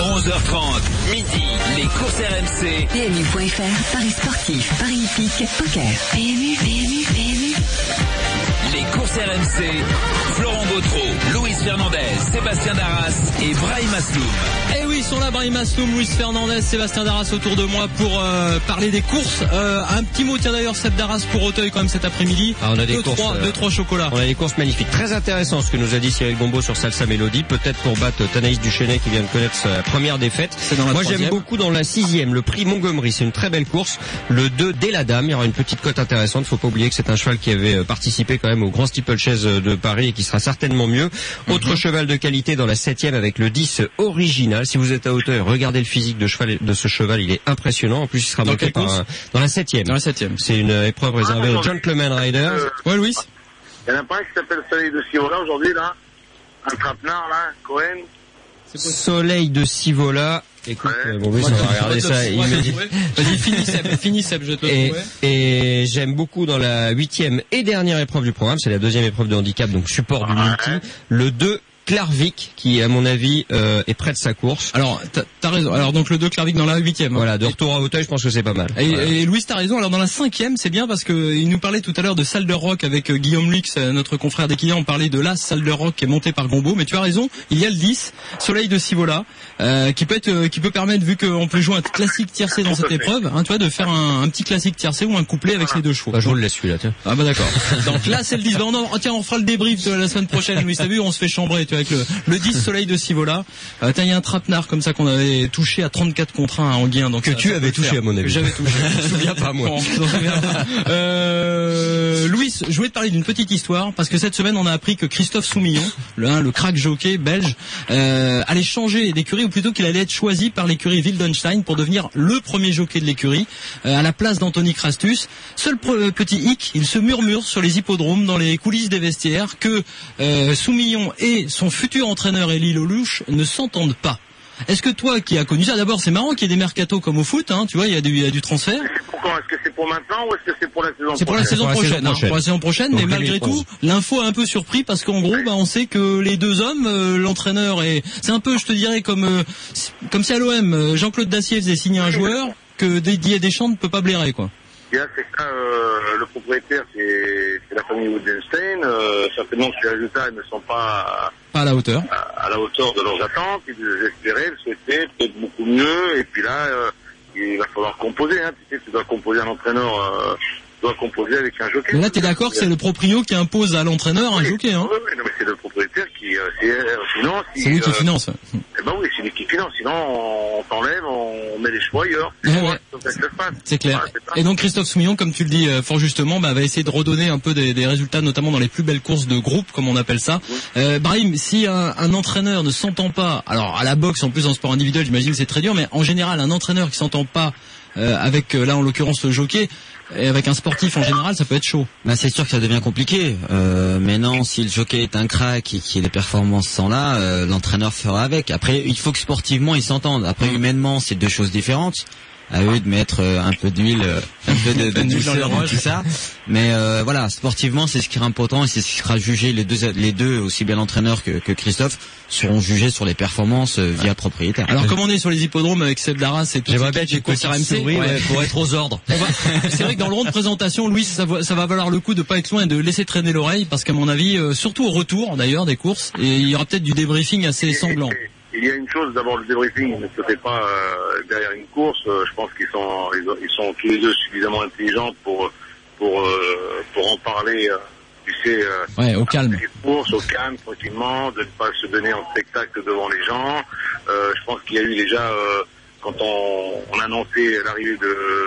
11h30, midi, les courses RMC. PMU.fr, paris sportif, paris hippique, poker. PMU. Les courses RMC, Florent Gautreau, Luis Fernandez, Sébastien Darras et Brahim Asloum. Eh oui, ils sont là, Brahim Asloum, Luis Fernandez, Sébastien Darras autour de moi pour parler des courses. Un petit mot, tiens d'ailleurs, Seb Darras pour Auteuil quand même cet après-midi. Ah, on a des courses, 2-3 chocolats. On a des courses magnifiques. Très intéressant ce que nous a dit Cyril Gombeau sur Salsa Mélodie. Peut-être pour battre Tanaïs Duchesnay qui vient de connaître sa première défaite. C'est dans la Moi troisième. j'aime beaucoup dans la 6e, le prix Montgomery. C'est une très belle course. Le 2 dès la dame. Il y aura une petite cote intéressante. Faut pas oublier que c'est un cheval qui avait participé quand même au Grand Steeplechase de Paris et qui sera certainement mieux. Autre cheval de qualité dans la 7e avec le 10 original. Si vous êtes à hauteur, regardez le physique de ce cheval. Il est impressionnant. En plus, il sera monté dans la 7e. Dans la 7e. C'est une épreuve réservée aux Gentleman Riders. Ouais, Louis. Il y en a pas un qui s'appelle Soleil de Sivola aujourd'hui, là. Un trapenard, là, Cohen. Soleil de Sivola. Écoute, Ouais. bon, oui, on va regarder ça immédiatement. Vas-y, finis Seb, je te trouve. Et j'aime beaucoup dans la 8e et dernière épreuve du programme, c'est la 2e épreuve de handicap, donc support du multi, le 2 Clarvic, qui à mon avis est près de sa course. Alors, t'as raison. Alors donc le 2 Clarvic dans la 8e. Voilà, de retour à Auteuil, je pense que c'est pas mal. Et Louis, t'as raison. Alors dans la 5e, c'est bien parce que il nous parlait tout à l'heure de Salle de Rock avec Guillaume Lux, notre confrère des clients. On parlait de la Salle de Rock qui est montée par Gombeau. Mais tu as raison, il y a le 10, Soleil de Sivola, qui peut permettre, vu qu'on peut jouer un classique tiercé dans cette épreuve, hein, tu vois, de faire un petit classique tiercé ou un couplet avec ces deux chevaux. Bah, je vous le laisse celui-là, tiens. Ah bah d'accord. Donc là c'est le 10. Bah, on fera le débrief la semaine prochaine. Louis, t'as vu, on se fait chambrer, tu vois, avec le 10 Soleil de Sivola. Il y a un trapenard comme ça qu'on avait touché à 34 contre 1 à Anguien. Donc que tu avais touché à mon avis. Que j'avais touché. Je me souviens pas moi. Louis, je voulais te parler d'une petite histoire parce que cette semaine on a appris que Christophe Soumillon, le crack jockey belge, allait changer d'écurie, ou plutôt qu'il allait être choisi par l'écurie Wildenstein pour devenir le premier jockey de l'écurie à la place d'Anthony Crastus. Seul petit hic, il se murmure sur les hippodromes, dans les coulisses des vestiaires, que Soumillon et son futur entraîneur Élie Lelouch ne s'entendent pas. Est-ce que toi qui as connu ça, d'abord c'est marrant qu'il y ait des mercatos comme au foot, hein, tu vois, il y a du transfert. Pourquoi? Est-ce que c'est pour maintenant ou est-ce que c'est pour la saison prochaine? C'est pour la saison prochaine, hein, pour la saison prochaine, mais malgré tout, l'info a un peu surpris parce qu'en gros, on sait que les deux hommes, l'entraîneur c'est un peu, je te dirais, comme si à l'OM, Jean-Claude Dacier faisait signer un joueur que Didier Deschamps ne peut pas blairer, quoi. Bien, c'est ça, le propriétaire, c'est la famille Wildenstein. Certainement que les résultats ne sont pas à la hauteur. À la hauteur de leurs attentes. Ils espéraient, le souhaitaient, peut-être beaucoup mieux. Et puis là, il va falloir composer. Hein. Tu sais, tu dois composer un entraîneur, tu dois composer avec un jockey. Mais là, t'es d'accord que c'est le proprio qui impose à l'entraîneur un jockey, hein? Oui, non, mais c'est le propriétaire qui finance. C'est lui qui finance. Eh ben oui, c'est lui qui finance. Sinon, on t'enlève, on met les chevaux ailleurs. Ouais. C'est clair. Et donc Christophe Soumillon, comme tu le dis fort justement, va essayer de redonner un peu des résultats, notamment dans les plus belles courses de groupe, comme on appelle ça. Brahim, si un entraîneur ne s'entend pas, alors à la boxe, en plus en sport individuel, j'imagine que c'est très dur, mais en général, un entraîneur qui s'entend pas avec là en l'occurrence le jockey, et avec un sportif en général, ça peut être chaud. Bah c'est sûr que ça devient compliqué. Maintenant, si le jockey est un crack et que les performances sont là, l'entraîneur fera avec. Après, il faut que sportivement ils s'entendent. Après, humainement, c'est deux choses différentes. À eux de mettre un peu d'huile, un peu de douceur dans tout ça. Mais voilà, sportivement, c'est ce qui est important et c'est ce qui sera jugé. Les deux, aussi bien l'entraîneur que Christophe, seront jugés sur les performances via le propriétaire. Alors, comme on est sur les hippodromes avec Seb Darras et tout, j'aimerais bien j'ai course RMC pour être aux ordres. C'est vrai que dans le rond de présentation, Louis, ça va valoir le coup de pas être loin et de laisser traîner l'oreille, parce qu'à mon avis, surtout au retour d'ailleurs des courses, et il y aura peut-être du débriefing assez sanglant. Il y a une chose, d'abord le débriefing ne se fait pas derrière une course. Je pense qu'ils sont tous les deux suffisamment intelligents pour en parler. Tu sais, au calme. Les courses, au calme, tranquillement, de ne pas se donner en spectacle devant les gens. Je pense qu'il y a eu déjà quand on annonçait l'arrivée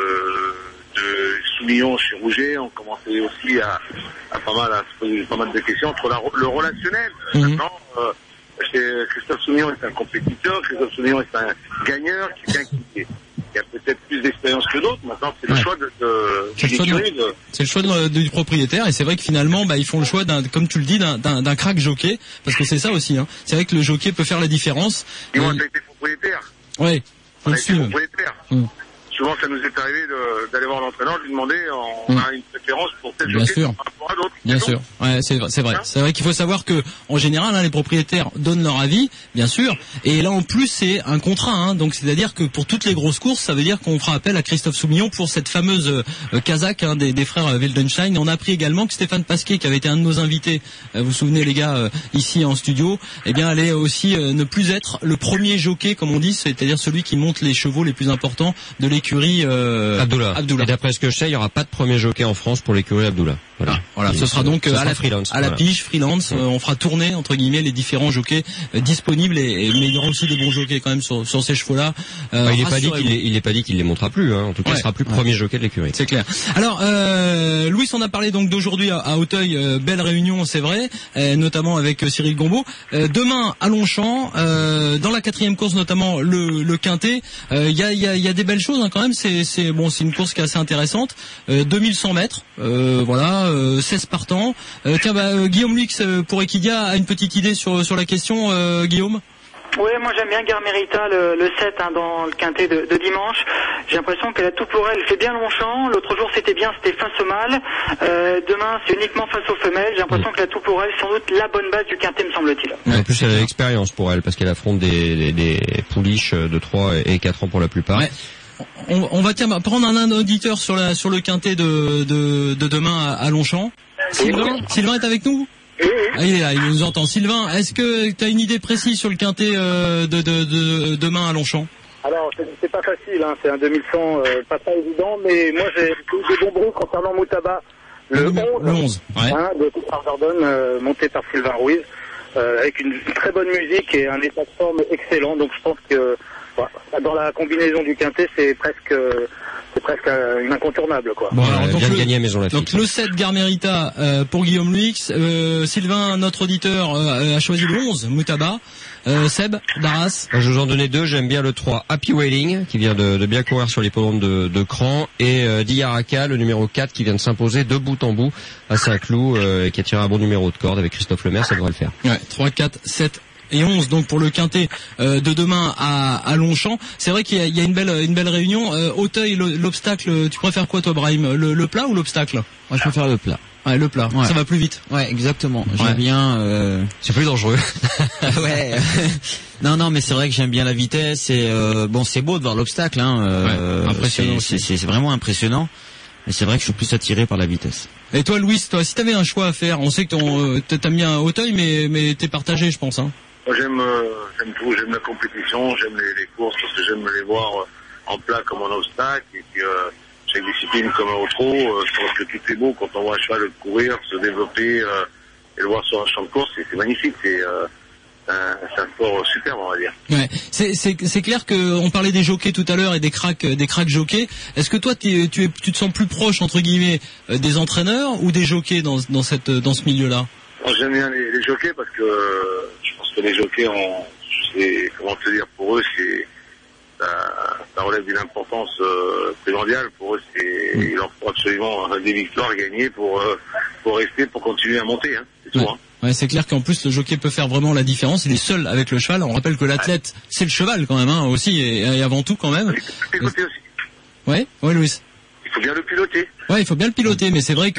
de Soumillon chez Rouget, on commençait aussi à se poser pas mal de questions entre le relationnel. Maintenant, Christophe Soumillon est un compétiteur, Christophe Soumillon est un gagneur, quelqu'un qui a peut-être plus d'expérience que d'autres. Maintenant, c'est le choix c'est le choix du propriétaire, et c'est vrai que finalement, ils font le choix comme tu le dis, d'un crack jockey, parce que c'est ça aussi, hein. C'est vrai que le jockey peut faire la différence. Ils ont été propriétaires. Ouais. Propriétaire. souvent ça nous est arrivé d'aller voir l'entraîneur, de lui demander, on a une préférence pour tel jockey par rapport à d'autres. Bien sûr, ouais, c'est vrai. C'est vrai qu'il faut savoir que en général, les propriétaires donnent leur avis, bien sûr. Et là, en plus, c'est un contrat, donc c'est-à-dire que pour toutes les grosses courses, ça veut dire qu'on fera appel à Christophe Soumillon pour cette fameuse Kazakh des frères Wildenstein. Et on a appris également que Stéphane Pasquier, qui avait été un de nos invités, vous vous souvenez les gars, ici en studio, eh bien, allait aussi ne plus être le premier jockey, comme on dit, c'est-à-dire celui qui monte les chevaux les plus importants de l'écurie Abdullah. Et d'après ce que je sais, il y aura pas de premier jockey en France pour l'écurie Abdullah. Voilà. Ce sera donc à la freelance. À la pige, freelance. On fera tourner entre guillemets les différents jockeys disponibles mais il y aura aussi des bons jockeys quand même sur ces chevaux-là. Il n'est pas dit qu'il les montrera plus. En tout cas, il sera plus premier jockey de l'écurie. C'est clair. Alors, Louis, on a parlé donc d'aujourd'hui à Auteuil, belle réunion, c'est vrai, notamment avec Cyril Gombaud. Demain à Longchamp, dans la 4e course notamment le Quintet, il y a des belles choses quand même. C'est une course qui est assez intéressante. 2100 mètres, 16 partants. Guillaume Lux pour Equidia a une petite idée sur la question, Guillaume. Oui, moi j'aime bien Garmerita, le 7 dans le quintet de dimanche. J'ai l'impression que la tout pour elle fait bien Longchamp. L'autre jour c'était bien, c'était face au mâle. Demain c'est uniquement face aux femelles. J'ai l'impression que la tout pour elle sans doute la bonne base du quintet, me semble-t-il. En plus elle a l'expérience pour elle parce qu'elle affronte des pouliches de 3 et 4 ans pour la plupart. Ouais. On va prendre un auditeur sur le quintet de demain à Longchamp. Sylvain est avec nous? Ah, il est là, il nous entend. Sylvain, est-ce que tu as une idée précise sur le quintet de demain à Longchamp? Alors, c'est pas facile, c'est un 2100 pas évident, mais moi j'ai des bons bruits concernant Moutaba, le 11, de Coupard Dordogne, monté par Sylvain Ruiz, avec une très bonne musique et un état de forme excellent. Donc je pense que dans la combinaison du quintet, c'est presque une incontournable, quoi. Bon, alors, vient de gagner à Maison Lafitte. Donc le 7 Garmerita pour Guillaume Lux. Sylvain, notre auditeur, a choisi le 11 Moutaba. Seb d'Arras. Je vous en donnais deux. J'aime bien le 3 Happy Wailing qui vient de bien courir sur l'hippodrome de Cran, et Diyaraka, le numéro 4 qui vient de s'imposer de bout en bout à Saint-Cloud, et qui a tiré un bon numéro de corde avec Christophe Lemaire. Ça devrait le faire. Ouais, 3, 4, 7 et 11 donc pour le quintet de demain à Longchamp. C'est vrai qu'il y a une belle réunion. Auteuil, l'obstacle, tu préfères quoi toi, Brahim, le plat ou l'obstacle? Moi je préfère le plat. Ouais, le plat. Ouais. Ça va plus vite. Ouais, exactement. J'aime bien. C'est plus dangereux. Ouais. Non, mais c'est vrai que j'aime bien la vitesse et c'est beau de voir l'obstacle. Impressionnant. C'est vraiment impressionnant. Mais c'est vrai que je suis plus attiré par la vitesse. Et toi, Louis, si t'avais un choix à faire, on sait que t'aimes bien Auteuil, mais t'es partagé, je pense. Moi, j'aime tout, j'aime la compétition, j'aime les courses parce que j'aime les voir en plat comme en obstacle, et puis chaque discipline comme au trot, je pense que tout est beau quand on voit un cheval courir, se développer et le voir sur un champ de course, c'est magnifique, c'est un sport superbe, on va dire. Ouais, c'est clair que on parlait des jockeys tout à l'heure et des cracks jockeys. Est-ce que toi tu te sens plus proche entre guillemets des entraîneurs ou des jockeys dans ce milieu-là? J'aime bien les jockeys parce que je pense que les jockeys pour eux ça relève d'une importance primordiale. Pour eux, il leur faut absolument des victoires gagnées pour continuer à monter. C'est tout. Ouais, c'est clair qu'en plus le jockey peut faire vraiment la différence. Il est seul avec le cheval. On rappelle que l'athlète c'est le cheval quand même aussi et avant tout quand même. Il faut piloter aussi. Ouais, Louis. Il faut bien le piloter. Ouais, il faut bien le piloter, mais c'est vrai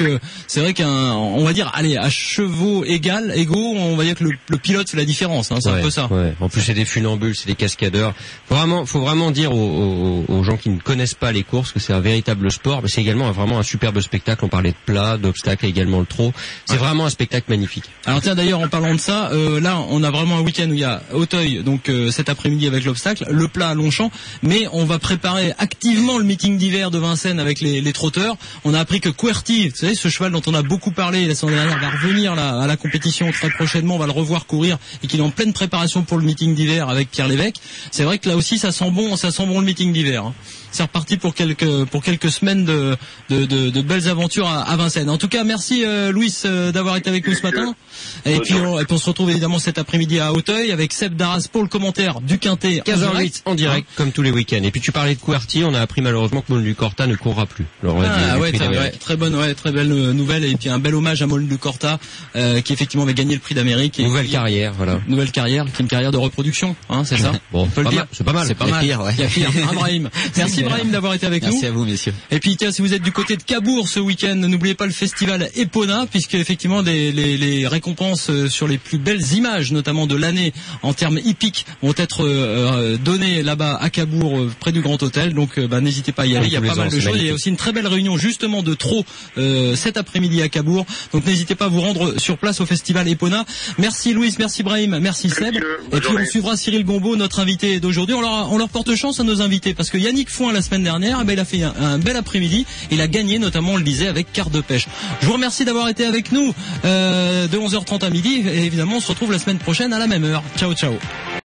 on va dire, à chevaux égaux, on va dire que le pilote c'est la différence, c'est un peu ça. Ouais. En plus c'est des funambules, c'est des cascadeurs. Faut vraiment dire aux gens qui ne connaissent pas les courses que c'est un véritable sport, mais c'est également vraiment un superbe spectacle. On parlait de plat, d'obstacles, également le trot. C'est vraiment un spectacle magnifique. Alors tiens, d'ailleurs, en parlant de ça, là, on a vraiment un week-end où il y a Auteuil, donc cet après-midi avec l'obstacle, le plat à Longchamp, mais on va préparer activement le meeting d'hiver de Vincennes avec les trotteurs. On a appris que QWERTY, vous savez, ce cheval dont on a beaucoup parlé la semaine dernière, va revenir là à la compétition très prochainement. On va le revoir courir et qu'il est en pleine préparation pour le meeting d'hiver avec Pierre Lévesque. C'est vrai que là aussi, ça sent bon le meeting d'hiver. C'est reparti pour quelques semaines de belles aventures à Vincennes. En tout cas, merci Louis d'avoir été avec nous ce matin. Et puis on se retrouve évidemment cet après-midi à Auteuil avec Seb d'Arras pour le commentaire du Quintet 15h08 en direct comme tous les week-ends. Et puis tu parlais de QWERTY, on a appris malheureusement que Monu Corta ne courra plus. Très belle nouvelle et puis un bel hommage à Molde Corta qui effectivement avait gagné le prix d'Amérique. Nouvelle carrière, qui est une carrière de reproduction, c'est ça. Bon, on peut le dire. C'est pas mal. C'est pas mal. Il y a pire, Brahim. Merci Brahim d'avoir été avec nous. Merci à vous, messieurs. Et puis tiens, si vous êtes du côté de Cabourg ce week-end, n'oubliez pas le festival Epona, puisque effectivement les récompenses sur les plus belles images, notamment de l'année en termes hippiques, vont être données là-bas à Cabourg, près du Grand Hôtel. Donc n'hésitez pas à y aller. Il y a pas mal de choses. Il y a aussi une très belle réunion justement de trot cet après-midi à Cabourg. Donc n'hésitez pas à vous rendre sur place au festival Epona. Merci Louis, merci Brahim, merci Seb. Et puis on suivra Cyril Gombaud, notre invité d'aujourd'hui. On leur porte chance à nos invités parce que Yannick Foin la semaine dernière, il a fait un bel après-midi. Il a gagné notamment, on le disait, avec carte de pêche. Je vous remercie d'avoir été avec nous de 11h30 à midi. Et évidemment, on se retrouve la semaine prochaine à la même heure. Ciao, ciao.